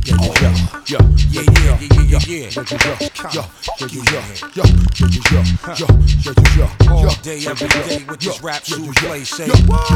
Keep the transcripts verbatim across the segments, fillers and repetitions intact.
yeah, yeah, yeah, yeah, yeah, yeah, yeah, yeah, yeah, all day, every day with this rap suit play, say,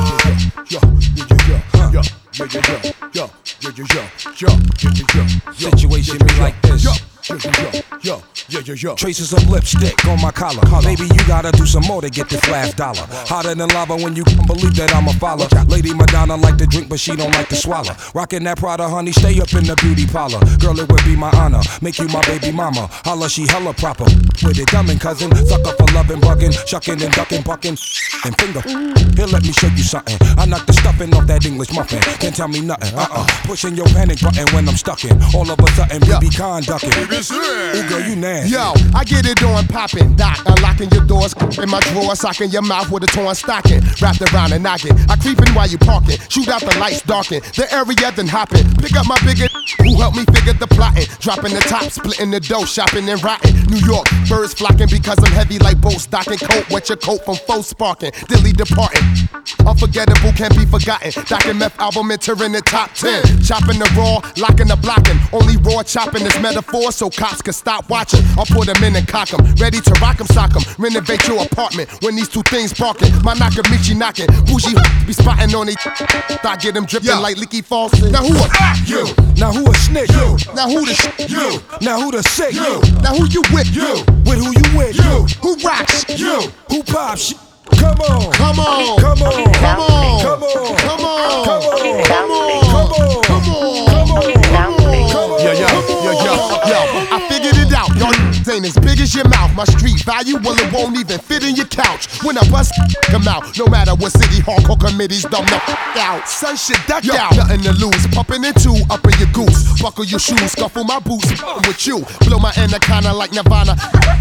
situation be like this. Yo, yo, yo, yo, yo. Traces of lipstick on my collar. Maybe you gotta do some more to get this last dollar. Hotter than lava when you can't believe that I'm a follower. Lady Madonna like to drink, but she don't like to swallow. Rockin' that Prada, honey, stay up in the beauty parlor. Girl, it would be my honor, make you my baby mama. Holla, she hella proper. With it, dummin' cousin, suck up for lovin', buggin', shuckin' and duckin', buckin', and finger. Here, let me show you something. I knock the stuffing off that English muffin. Can't tell me nothing. Uh-uh. Pushing your panic button when I'm stuckin'. All of a sudden, B B conductin'. Ooh, girl, you nasty. Yo, I get it on poppin', doc, unlocking your doors in my drawer, socking your mouth with a torn stocking, wrapped around and knocking. I creepin' while you parkin', shoot out the lights, darken the area, then hoppin'. Pick up my bigot, who helped me figure the plotting, dropping the top, splitting the dough, shopping and rotting. New York, birds flocking because I'm heavy like boats, docking coat, wet your coat from foes sparking, dilly departing. Unforgettable, can't be forgotten. Docking meth album entering the top ten. Chopping the raw, locking the blocking. Only raw chopping is metaphor, so cops can stop watching. I'll put them in and cock them. Ready to rock them, sock them. Renovate your apartment when these two things barking. My Nakamichi knocking. Bougie be spotting on it. I get them dripping like leaky faucet. Now who a you? Now who a snitch? You. Now who the sh- You. Now who the sick? You. Now who you with? You. With who you with? You. Who rocks? You. Who pops? Come on. Come on. Come on. Come on. Come on. Come on. Come on. Come on. Come on. Come on. Come on. Come on. Yo, yo, yo, yo, yo, I figured it out. Y'all ain't as big as your mouth. My street value, well, it won't even fit in your couch. When I bust come out, no matter what city hardcore committees dumb the f out. Son shit duck out. Nothing to lose. Pumping in two, up in your goose. Buckle your shoes, scuffle my boots. I'm with you. Blow my anaconda like Nirvana.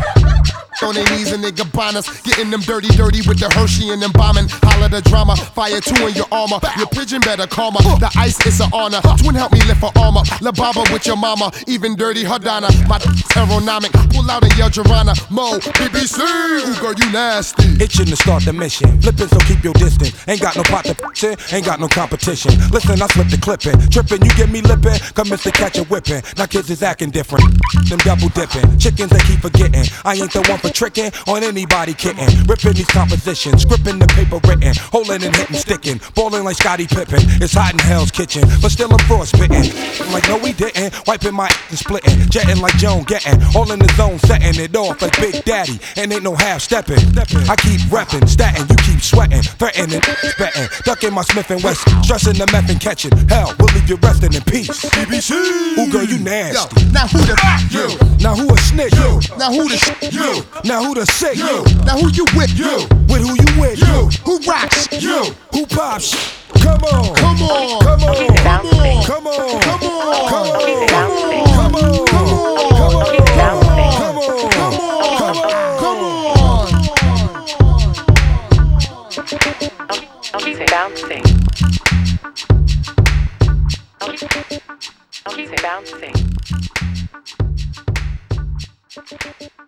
On their knees and their gabanas, getting them dirty, dirty with the Hershey and them bombing. Holla the drama, fire two in your armor. Your pigeon better calmer. The ice is an honor. Twin help me lift her arm up. La Baba with your mama, even dirty Hardana. My aeronomic, pull out in your Jarana. Mo, B B C, ooh girl you nasty. Itching to start the mission, flipping so keep your distance. Ain't got no pot to in, ain't got no competition. Listen, I slip the clipping, tripping, you get me lipping. Come Mister Catch a whipping. Now kids is acting different. Them double dipping, chickens they keep forgetting. I ain't the one for tricking on anybody kidding. Ripping these compositions, scripting the paper written, holding and hitting, sticking, balling like Scottie Pippen. It's hot in Hell's Kitchen, but still I'm frostbitten. Like no we didn't, wiping my and splitting, jetting like Joan getting, all in the zone, setting it off like Big Daddy, and ain't no half stepping. I keep repping, statting, you keep sweating, threatening, betting, ducking my Smith and Wesson, stressing the meth and catching. Hell, we'll leave you resting in peace. B B C. Ooh girl, you nasty. Yo, now who the f- you? Now who a snitch? You. Now who the sh- You. Now who the sick? You. Now who you with? You. With who you with? You. Who rocks? You. Who pops? Come on. Come on. Come on. Come on. Come on. Come on. Come on. Come on. Come on. Come on. Come on. Come on. Come on. Come on. Come on. Bouncing. Bouncing. Bouncing.